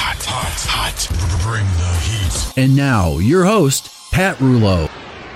Hot. Bring the heat. And now, your host, Pat Rouleau.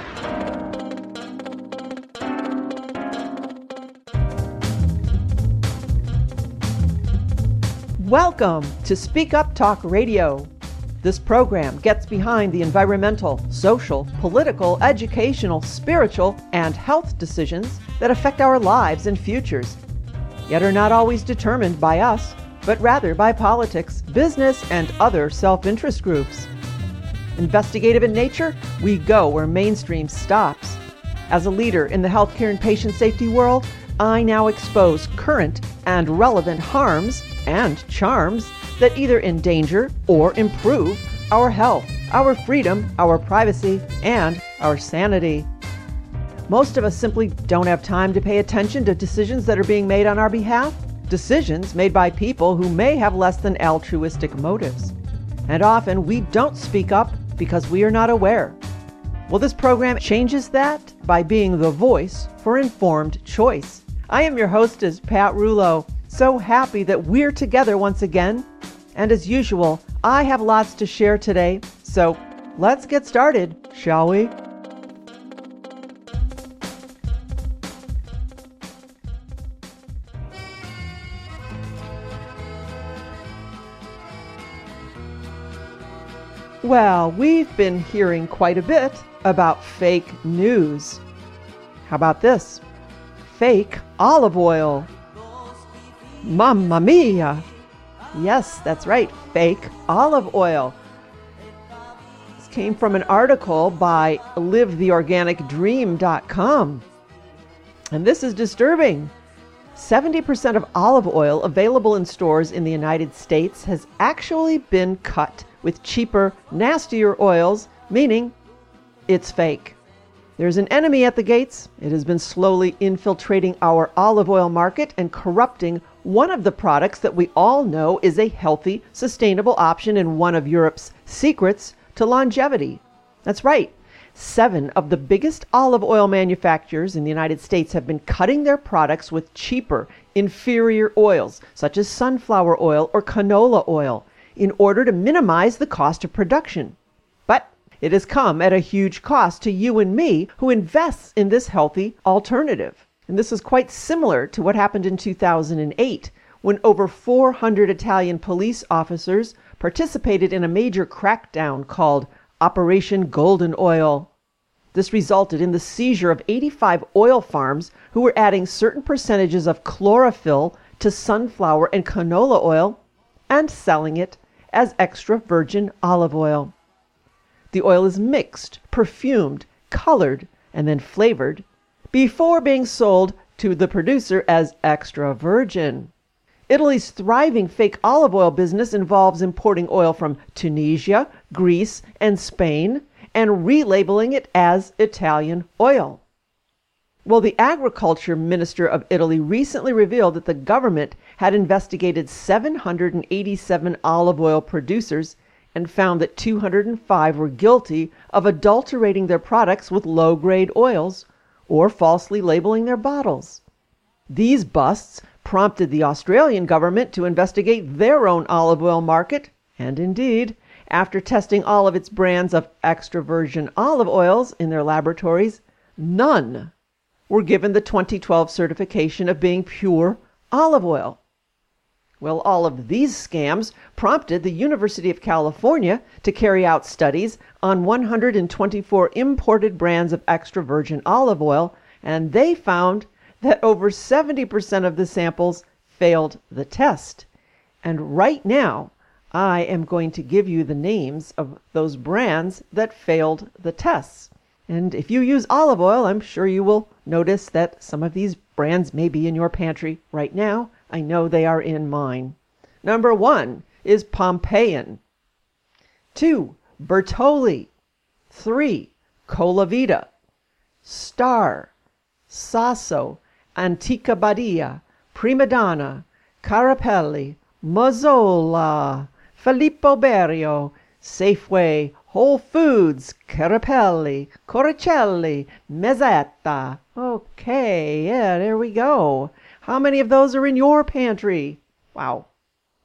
Welcome to Speak Up Talk Radio. This program gets behind the environmental, social, political, educational, spiritual, and health decisions that affect our lives and futures, yet are not always determined by us, but rather by politics, business, and other self-interest groups. Investigative in nature, we go where mainstream stops. As a leader in the healthcare and patient safety world, I now expose current and relevant harms and charms that either endanger or improve our health, our freedom, our privacy, and our sanity. Most of us simply don't have time to pay attention to decisions that are being made on our behalf, decisions made by people who may have less than altruistic motives. And often we don't speak up because we are not aware. Well, this program changes that by being the voice for informed choice. I am your hostess, Pat Rouleau. So happy that we're together once again. And as usual, I have lots to share today. So let's get started, shall we? Well, we've been hearing quite a bit about fake news. How about this? Fake olive oil. Mamma mia! Yes, that's right, fake olive oil. This came from an article by livetheorganicdream.com. And this is disturbing. 70% of olive oil available in stores in the United States has actually been cut with cheaper, nastier oils, meaning it's fake. There's an enemy at the gates. It has been slowly infiltrating our olive oil market and corrupting one of the products that we all know is a healthy, sustainable option and one of Europe's secrets to longevity. That's right. 7 of the biggest olive oil manufacturers in the United States have been cutting their products with cheaper, inferior oils, such as sunflower oil or canola oil, in order to minimize the cost of production. But it has come at a huge cost to you and me who invests in this healthy alternative. And this is quite similar to what happened in 2008, when over 400 Italian police officers participated in a major crackdown called Operation Golden Oil. This resulted in the seizure of 85 oil farms who were adding certain percentages of chlorophyll to sunflower and canola oil and selling it as extra virgin olive oil. The oil is mixed, perfumed, colored, and then flavored before being sold to the producer as extra virgin. Italy's thriving fake olive oil business involves importing oil from Tunisia, Greece, and Spain and relabeling it as Italian oil. Well, the agriculture minister of Italy recently revealed that the government had investigated 787 olive oil producers and found that 205 were guilty of adulterating their products with low-grade oils or falsely labeling their bottles. These busts prompted the Australian government to investigate their own olive oil market, and indeed, after testing all of its brands of extra virgin olive oils in their laboratories, none were given the 2012 certification of being pure olive oil. Well, all of these scams prompted the University of California to carry out studies on 124 imported brands of extra virgin olive oil, and they found that over 70% of the samples failed the test. And right now, I am going to give you the names of those brands that failed the tests. And if you use olive oil, I'm sure you will notice that some of these brands may be in your pantry right now. I know they are in mine. Number 1 is Pompeian. 2, Bertolli. 3, Colavita. Star, Sasso, Antica Badia, Prima Donna, Carapelli, Mazzola, Filippo Berio, Safeway, Whole Foods, Carapelli, Coricelli, Mezzetta. Okay, yeah, there we go. How many of those are in your pantry? Wow.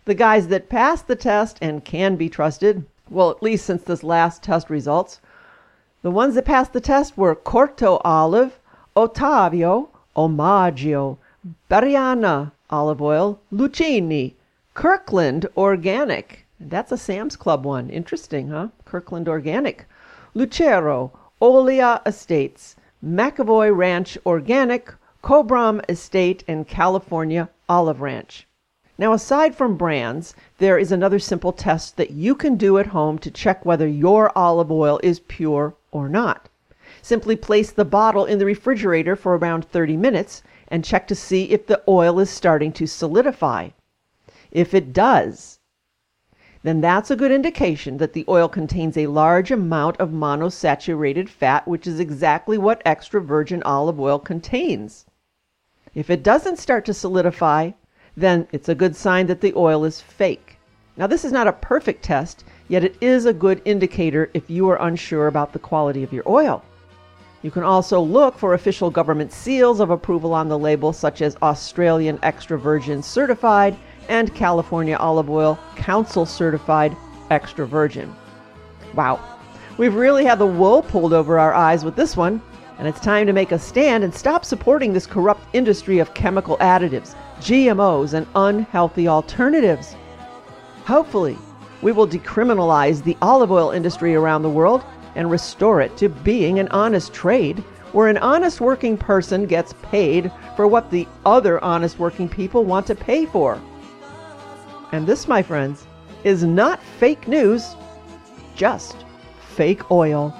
The guys that passed the test and can be trusted, well, at least since this last test results, the ones that passed the test were Corto Olive, Ottavio, Omaggio, Bariana Olive Oil, Lucchini, Kirkland Organic. That's a Sam's Club one. Interesting, huh? Kirkland Organic. Lucero, Olea Estates, McAvoy Ranch Organic, Cobram Estate, and California Olive Ranch. Now, aside from brands, there is another simple test that you can do at home to check whether your olive oil is pure or not. Simply place the bottle in the refrigerator for around 30 minutes and check to see if the oil is starting to solidify. If it does, then that's a good indication that the oil contains a large amount of monosaturated fat, which is exactly what extra virgin olive oil contains. If it doesn't start to solidify, then it's a good sign that the oil is fake. Now, this is not a perfect test, yet it is a good indicator if you are unsure about the quality of your oil. You can also look for official government seals of approval on the label, such as Australian Extra Virgin Certified and California Olive Oil Council Certified Extra Virgin. Wow, we've really had the wool pulled over our eyes with this one, and it's time to make a stand and stop supporting this corrupt industry of chemical additives, GMOs, and unhealthy alternatives. Hopefully, we will decriminalize the olive oil industry around the world and restore it to being an honest trade where an honest working person gets paid for what the other honest working people want to pay for. And this, my friends, is not fake news, just fake oil.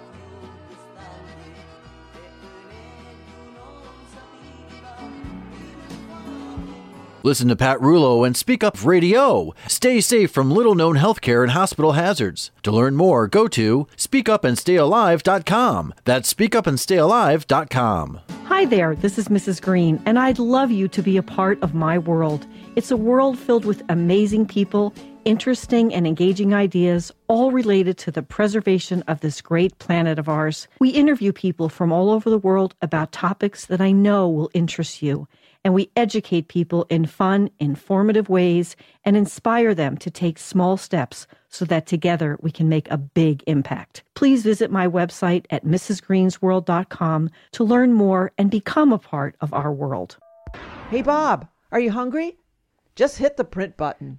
Listen to Pat Rulo and Speak Up Radio. Stay safe from little-known healthcare and hospital hazards. To learn more, go to speakupandstayalive.com. That's speakupandstayalive.com. Hi there, this is Mrs. Green, and I'd love you to be a part of my world. It's a world filled with amazing people, interesting and engaging ideas, all related to the preservation of this great planet of ours. We interview people from all over the world about topics that I know will interest you. And we educate people in fun, informative ways and inspire them to take small steps so that together we can make a big impact. Please visit my website at mrsgreensworld.com to learn more and become a part of our world. Hey, Bob, are you hungry? Just hit the print button.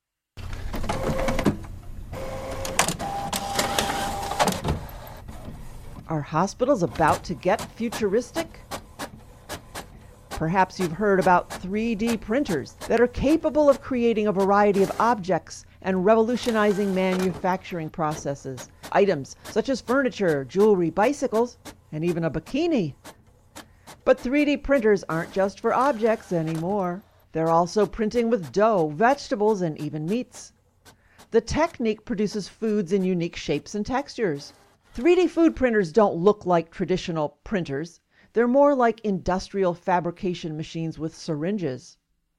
Are hospitals about to get futuristic? Perhaps you've heard about 3D printers that are capable of creating a variety of objects and revolutionizing manufacturing processes. Items such as furniture, jewelry, bicycles, and even a bikini. But 3D printers aren't just for objects anymore. They're also printing with dough, vegetables, and even meats. The technique produces foods in unique shapes and textures. 3D food printers don't look like traditional printers. They're more like industrial fabrication machines with syringes.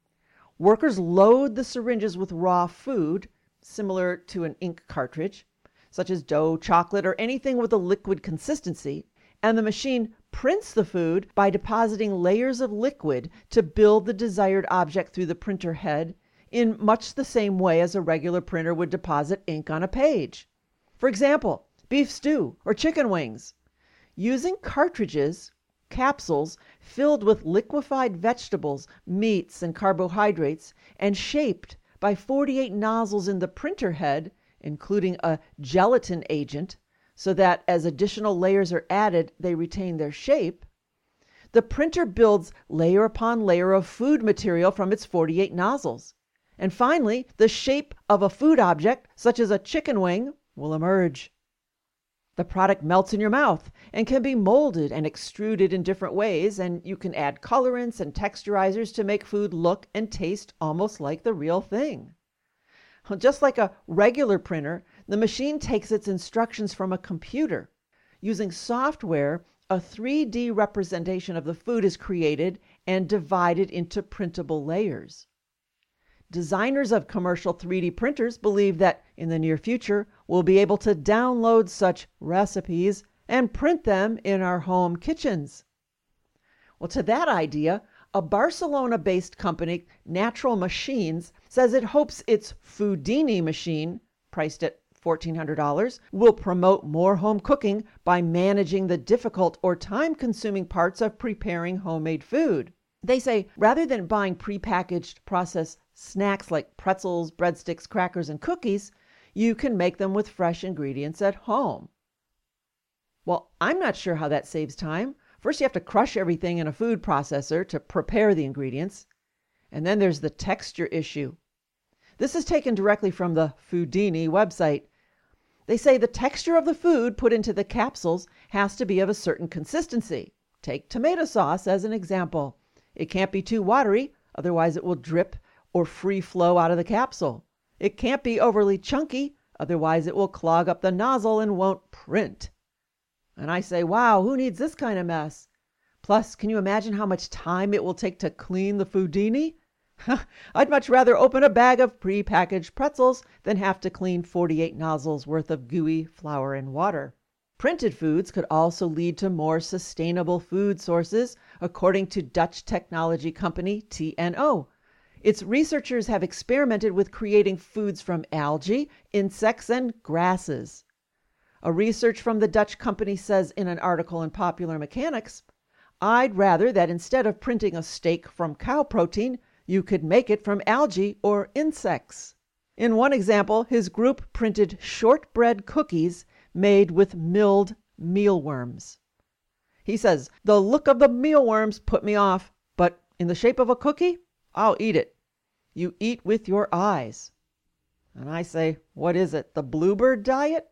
Workers load the syringes with raw food, similar to an ink cartridge, such as dough, chocolate, or anything with a liquid consistency, and the machine prints the food by depositing layers of liquid to build the desired object through the printer head in much the same way as a regular printer would deposit ink on a page. For example, beef stew or chicken wings. Using cartridges, capsules filled with liquefied vegetables, meats, and carbohydrates, and shaped by 48 nozzles in the printer head, including a gelatin agent, so that as additional layers are added, they retain their shape, the printer builds layer upon layer of food material from its 48 nozzles. And finally, the shape of a food object, such as a chicken wing, will emerge. The product melts in your mouth and can be molded and extruded in different ways, and you can add colorants and texturizers to make food look and taste almost like the real thing. Just like a regular printer, the machine takes its instructions from a computer. Using software, a 3D representation of the food is created and divided into printable layers. Designers of commercial 3D printers believe that in the near future, we'll be able to download such recipes and print them in our home kitchens. Well, to that idea, a Barcelona-based company, Natural Machines, says it hopes its Foodini machine, priced at $1,400, will promote more home cooking by managing the difficult or time-consuming parts of preparing homemade food. They say rather than buying prepackaged processed snacks like pretzels, breadsticks, crackers, and cookies, you can make them with fresh ingredients at home. Well, I'm not sure how that saves time. First, you have to crush everything in a food processor to prepare the ingredients. And then there's the texture issue. This is taken directly from the Foodini website. They say the texture of the food put into the capsules has to be of a certain consistency. Take tomato sauce as an example. It can't be too watery, otherwise it will drip or free flow out of the capsule. It can't be overly chunky, otherwise it will clog up the nozzle and won't print. And I say, wow, who needs this kind of mess? Plus, can you imagine how much time it will take to clean the Foodini? I'd much rather open a bag of pre-packaged pretzels than have to clean 48 nozzles worth of gooey flour and water. Printed foods could also lead to more sustainable food sources, according to Dutch technology company TNO. Its researchers have experimented with creating foods from algae, insects, and grasses. A research from the Dutch company says in an article in Popular Mechanics, I'd rather that instead of printing a steak from cow protein, you could make it from algae or insects. In one example, his group printed shortbread cookies made with milled mealworms. He says, the look of the mealworms put me off, but in the shape of a cookie, I'll eat it. You eat with your eyes. And I say, what is it, the bluebird diet?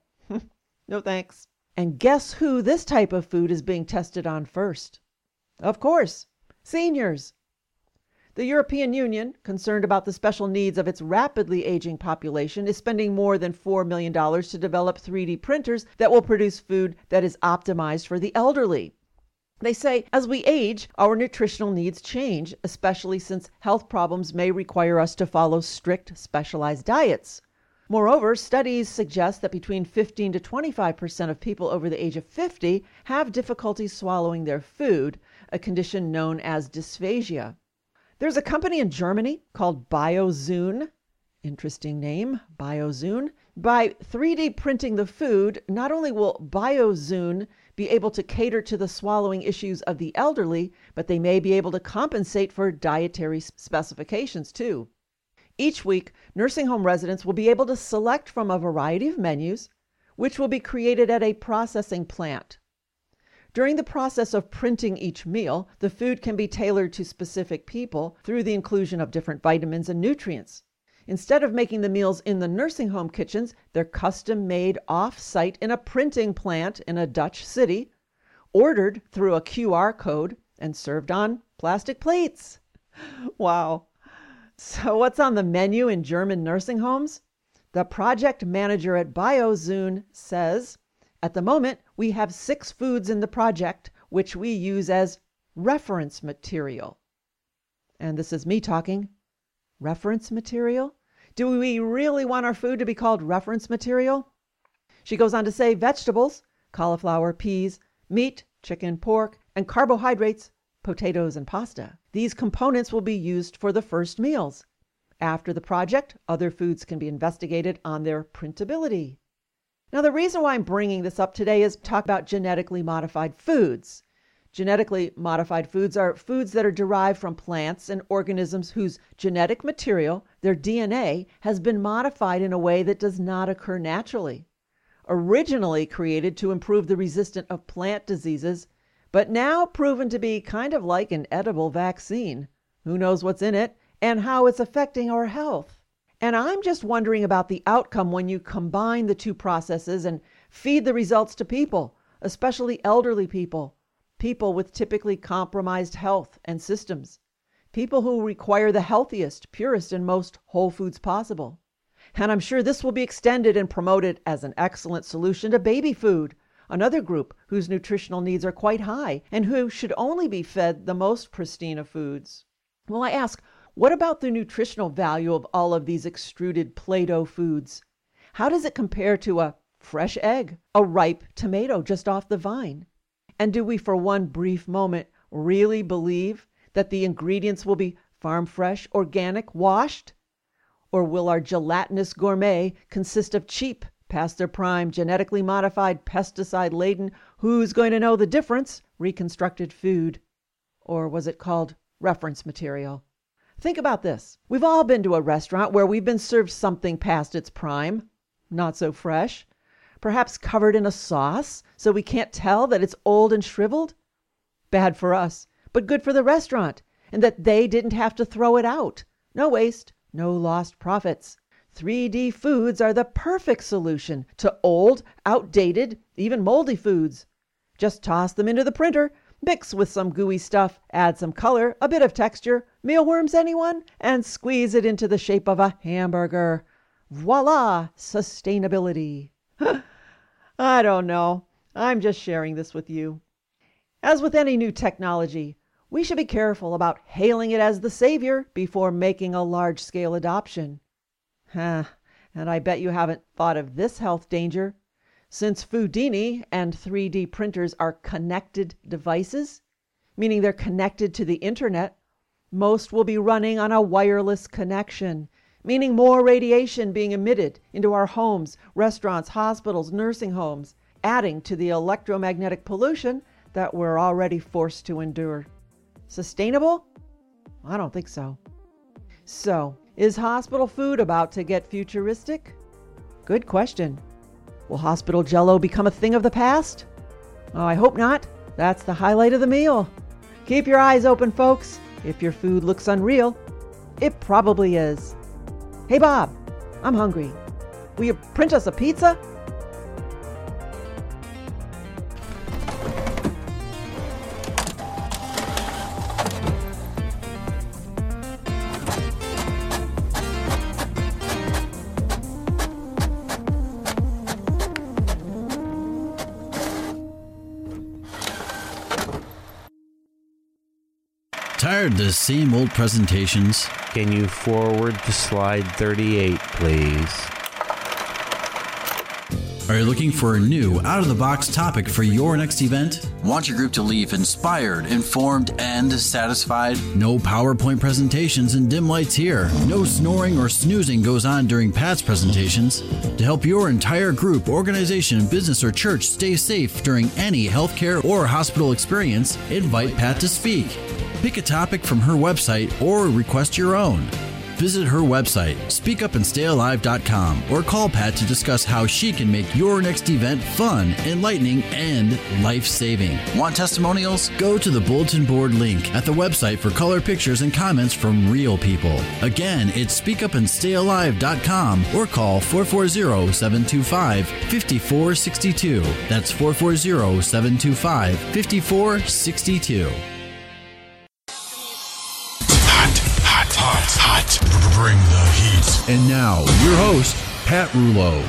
No thanks. And guess who this type of food is being tested on first? Of course, seniors. The European Union, concerned about the special needs of its rapidly aging population, is spending more than $4 million to develop 3D printers that will produce food that is optimized for the elderly. They say, as we age, our nutritional needs change, especially since health problems may require us to follow strict, specialized diets. Moreover, studies suggest that between 15 to 25% of people over the age of 50 have difficulty swallowing their food, a condition known as dysphagia. There's a company in Germany called BioZune, interesting name, BioZune. By 3D printing the food, not only will BioZune be able to cater to the swallowing issues of the elderly, but they may be able to compensate for dietary specifications too. Each week, nursing home residents will be able to select from a variety of menus, which will be created at a processing plant. During the process of printing each meal, the food can be tailored to specific people through the inclusion of different vitamins and nutrients. Instead of making the meals in the nursing home kitchens, they're custom made off-site in a printing plant in a Dutch city, ordered through a QR code, and served on plastic plates. Wow. So what's on the menu in German nursing homes? The project manager at BioZune says, at the moment, we have 6 foods in the project, which we use as reference material. And this is me talking. Reference material? Do we really want our food to be called reference material? She goes on to say vegetables, cauliflower, peas, meat, chicken, pork, and carbohydrates, potatoes and pasta. These components will be used for the first meals. After the project, other foods can be investigated on their printability. Now, the reason why I'm bringing this up today is to talk about genetically modified foods. Genetically modified foods are foods that are derived from plants and organisms whose genetic material, their DNA, has been modified in a way that does not occur naturally. Originally created to improve the resistance of plant diseases, but now proven to be kind of like an edible vaccine. Who knows what's in it and how it's affecting our health? And I'm just wondering about the outcome when you combine the two processes and feed the results to people, especially elderly people, people with typically compromised health and systems, people who require the healthiest, purest, and most whole foods possible. And I'm sure this will be extended and promoted as an excellent solution to baby food, another group whose nutritional needs are quite high and who should only be fed the most pristine of foods. Well, I ask, what about the nutritional value of all of these extruded Play-Doh foods? How does it compare to a fresh egg, a ripe tomato just off the vine? And do we for one brief moment really believe that the ingredients will be farm fresh, organic, washed? Or will our gelatinous gourmet consist of cheap, past their prime, genetically modified, pesticide-laden, who's going to know the difference, reconstructed food? Or was it called reference material? Think about this. We've all been to a restaurant where we've been served something past its prime, not so fresh, perhaps covered in a sauce, so we can't tell that it's old and shriveled. Bad for us, but good for the restaurant, and that they didn't have to throw it out. No waste, no lost profits. 3D foods are the perfect solution to old, outdated, even moldy foods. Just toss them into the printer, mix with some gooey stuff, add some color, a bit of texture, mealworms anyone, and squeeze it into the shape of a hamburger. Voila, sustainability. I don't know. I'm just sharing this with you. As with any new technology, we should be careful about hailing it as the savior before making a large-scale adoption. And I bet you haven't thought of this health danger. Since Foodini and 3D printers are connected devices, meaning they're connected to the internet, most will be running on a wireless connection, meaning more radiation being emitted into our homes, restaurants, hospitals, nursing homes, adding to the electromagnetic pollution that we're already forced to endure. Sustainable? I don't think so. So, is hospital food about to get futuristic? Good question. Will hospital jello become a thing of the past? Oh, I hope not. That's the highlight of the meal. Keep your eyes open, folks. If your food looks unreal, it probably is. Hey, Bob, I'm hungry. Will you print us a pizza? Tired of the same old presentations? Can you forward to slide 38, please? Are you looking for a new, out-of-the-box topic for your next event? Want your group to leave inspired, informed, and satisfied? No PowerPoint presentations and dim lights here. No snoring or snoozing goes on during Pat's presentations. To help your entire group, organization, business, or church stay safe during any healthcare or hospital experience, invite Pat to speak. Pick a topic from her website or request your own. Visit her website, speakupandstayalive.com, or call Pat to discuss how she can make your next event fun, enlightening, and life-saving. Want testimonials? Go to the bulletin board link at the website for color pictures and comments from real people. Again, it's speakupandstayalive.com or call 440-725-5462. That's 440-725-5462. Hot. Bring the heat. And now, your host, Pat Rouleau.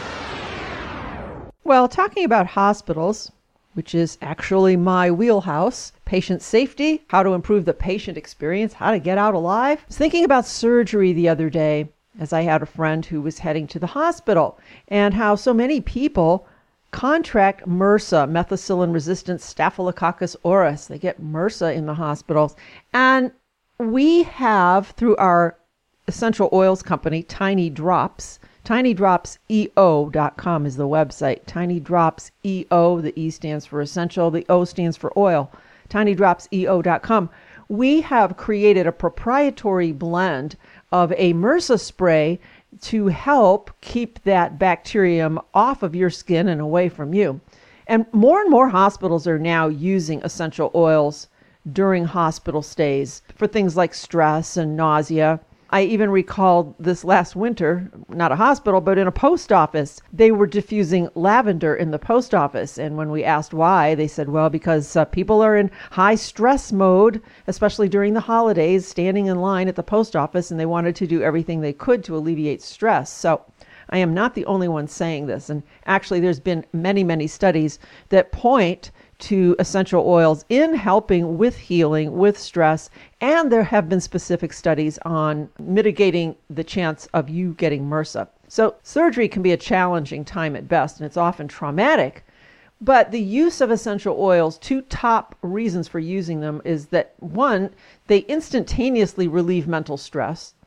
Well, talking about hospitals, which is actually my wheelhouse, patient safety, how to improve the patient experience, how to get out alive. I was thinking about surgery the other day, as I had a friend who was heading to the hospital, and how so many people contract MRSA, methicillin-resistant Staphylococcus aureus. They get MRSA in the hospitals. And we have, through our essential oils company, Tiny Drops, tinydropseo.com is the website. Tiny Drops EO, the E stands for essential, the O stands for oil. tinydropseo.com. We have created a proprietary blend of a MRSA spray to help keep that bacterium off of your skin and away from you. And more hospitals are now using essential oils during hospital stays for things like stress and nausea. I even recalled this last winter, not a hospital, but in a post office. They were diffusing lavender in the post office. And when we asked why, they said, well, because people are in high stress mode, especially during the holidays, standing in line at the post office, and they wanted to do everything they could to alleviate stress. So I am not the only one saying this. And actually, there's been many studies that point to essential oils in helping with healing, with stress, and there have been specific studies on mitigating the chance of you getting MRSA. So surgery can be a challenging time at best, and it's often traumatic, but the use of essential oils, two top reasons for using them is that, one, they instantaneously relieve mental stress,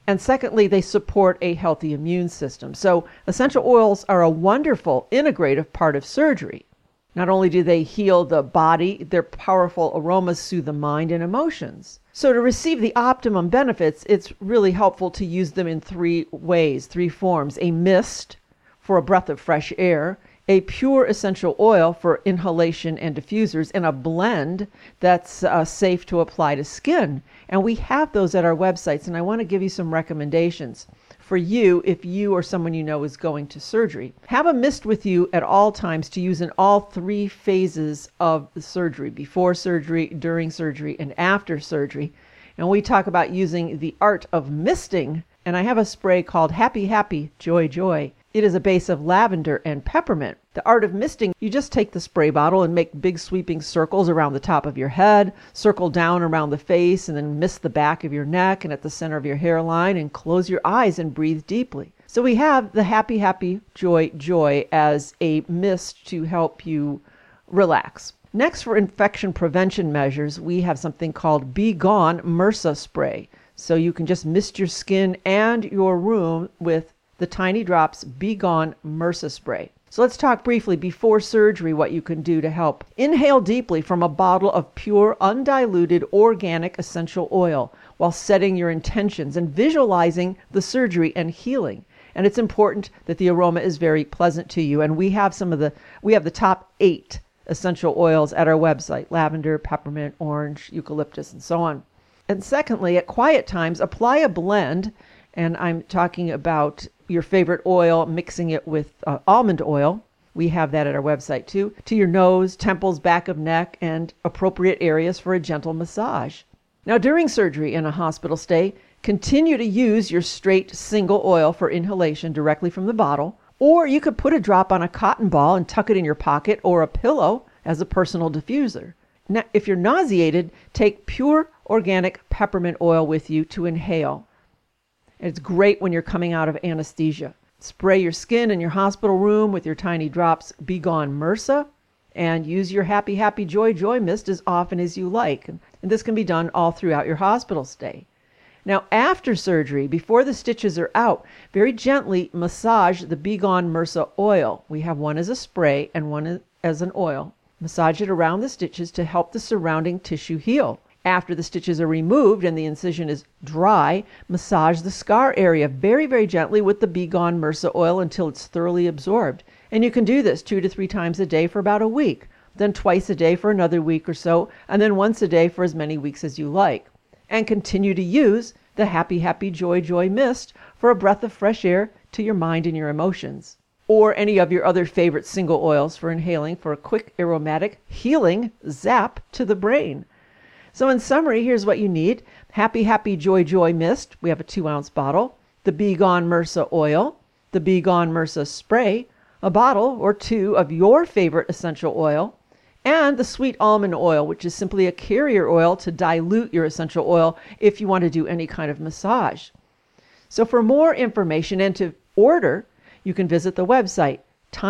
And secondly, they support a healthy immune system. So essential oils are a wonderful integrative part of surgery. Not only do they heal the body, their powerful aromas soothe the mind and emotions. So to receive the optimum benefits, it's really helpful to use them in 3 ways, 3 forms: a mist for a breath of fresh air, a pure essential oil for inhalation and diffusers, and a blend that's safe to apply to skin. And we have those at our websites, and I want to give you some recommendations for you if you or someone you know is going to surgery. Have a mist with you at all times to use in all 3 phases of the surgery: before surgery, during surgery, and after surgery. And we talk about using the art of misting, and I have a spray called Happy Happy Joy Joy. It is a base of lavender and peppermint. The art of misting, you just take the spray bottle and make big sweeping circles around the top of your head, circle down around the face, and then mist the back of your neck and at the center of your hairline, and close your eyes and breathe deeply. So we have the Happy Happy Joy Joy as a mist to help you relax. Next, for infection prevention measures, we have something called Be Gone MRSA spray. So you can just mist your skin and your room with the Tiny Drops Be Gone MRSA spray. So let's talk briefly before surgery what you can do to help. Inhale deeply from a bottle of pure, undiluted, organic essential oil while setting your intentions and visualizing the surgery and healing. And it's important that the aroma is very pleasant to you. And we have the top 8 essential oils at our website: lavender, peppermint, orange, eucalyptus, and so on. And secondly, at quiet times, apply a blend, and I'm talking about your favorite oil, mixing it with almond oil. We have that at our website too, to your nose, temples, back of neck, and appropriate areas for a gentle massage. Now, during surgery and a hospital stay, continue to use your straight single oil for inhalation directly from the bottle, or you could put a drop on a cotton ball and tuck it in your pocket or a pillow as a personal diffuser. Now, if you're nauseated, take pure organic peppermint oil with you to inhale. It's great when you're coming out of anesthesia. Spray your skin in your hospital room with your Tiny Drops Be Gone MRSA, and use your Happy Happy Joy Joy mist as often as you like. And this can be done all throughout your hospital stay. Now, after surgery, before the stitches are out, very gently massage the Be Gone MRSA oil. We have one as a spray and one as an oil. Massage it around the stitches to help the surrounding tissue heal. After the stitches are removed and the incision is dry, massage the scar area very, very gently with the Be Gone MRSA oil until it's thoroughly absorbed. And you can do this 2 to 3 times a day for about a week, then twice a day for another week or so, and then once a day for as many weeks as you like. And continue to use the Happy Happy Joy Joy mist for a breath of fresh air to your mind and your emotions. Or any of your other favorite single oils for inhaling for a quick aromatic healing zap to the brain. So in summary, here's what you need. Happy Happy Joy Joy mist. We have a 2-ounce bottle. The Be Gone MRSA oil. The Be Gone MRSA spray. A bottle or 2 of your favorite essential oil. And the sweet almond oil, which is simply a carrier oil to dilute your essential oil if you want to do any kind of massage. So for more information and to order, you can visit the website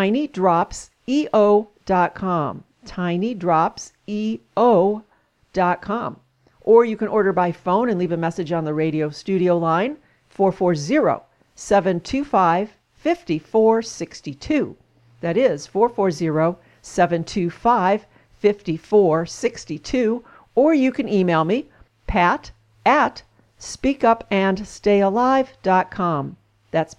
tinydropseo.com. tinydropseo.com. Or you can order by phone and leave a message on the radio studio line, 440-725-5462. That is 440-725-5462. Or you can email me, pat@speakupandstayalive.com. That's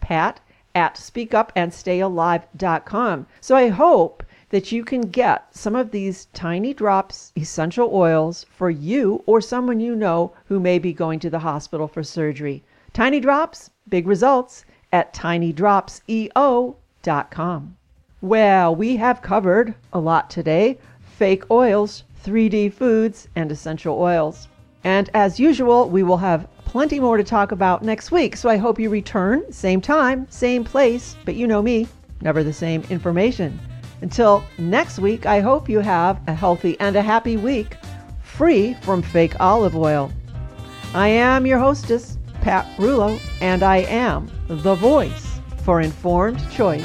pat@speakupandstayalive.com. So I hope that you can get some of these Tiny Drops essential oils for you or someone you know who may be going to the hospital for surgery. Tiny Drops, big results at tinydropseo.com. Well, we have covered a lot today: fake oils, 3D foods, and essential oils. And as usual, we will have plenty more to talk about next week. So I hope you return, same time, same place, but you know me, never the same information. Until next week, I hope you have a healthy and a happy week, free from fake olive oil. I am your hostess, Pat Rulo, and I am the voice for informed choice.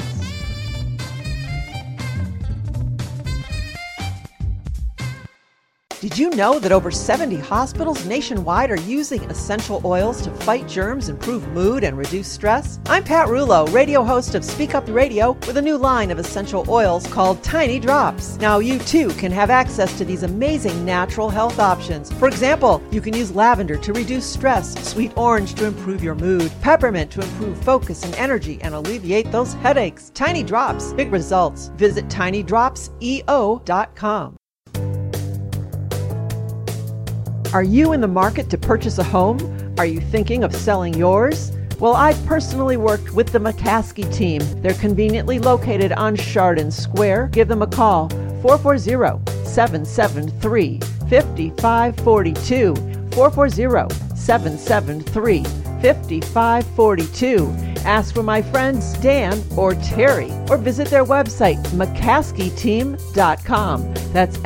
Did you know that over 70 hospitals nationwide are using essential oils to fight germs, improve mood, and reduce stress? I'm Pat Rulo, radio host of Speak Up Radio, with a new line of essential oils called Tiny Drops. Now you too can have access to these amazing natural health options. For example, you can use lavender to reduce stress, sweet orange to improve your mood, peppermint to improve focus and energy and alleviate those headaches. Tiny Drops, big results. Visit tinydropseo.com. Are you in the market to purchase a home? Are you thinking of selling yours? Well, I've personally worked with the McCaskey team. They're conveniently located on Chardon Square. Give them a call, 440-773-5542, 440-773-5542. Ask for my friends Dan or Terry, or visit their website, McCaskeyteam.com. That's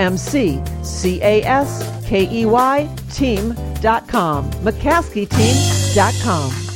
McCaskey team.com. McCaskeyteam.com.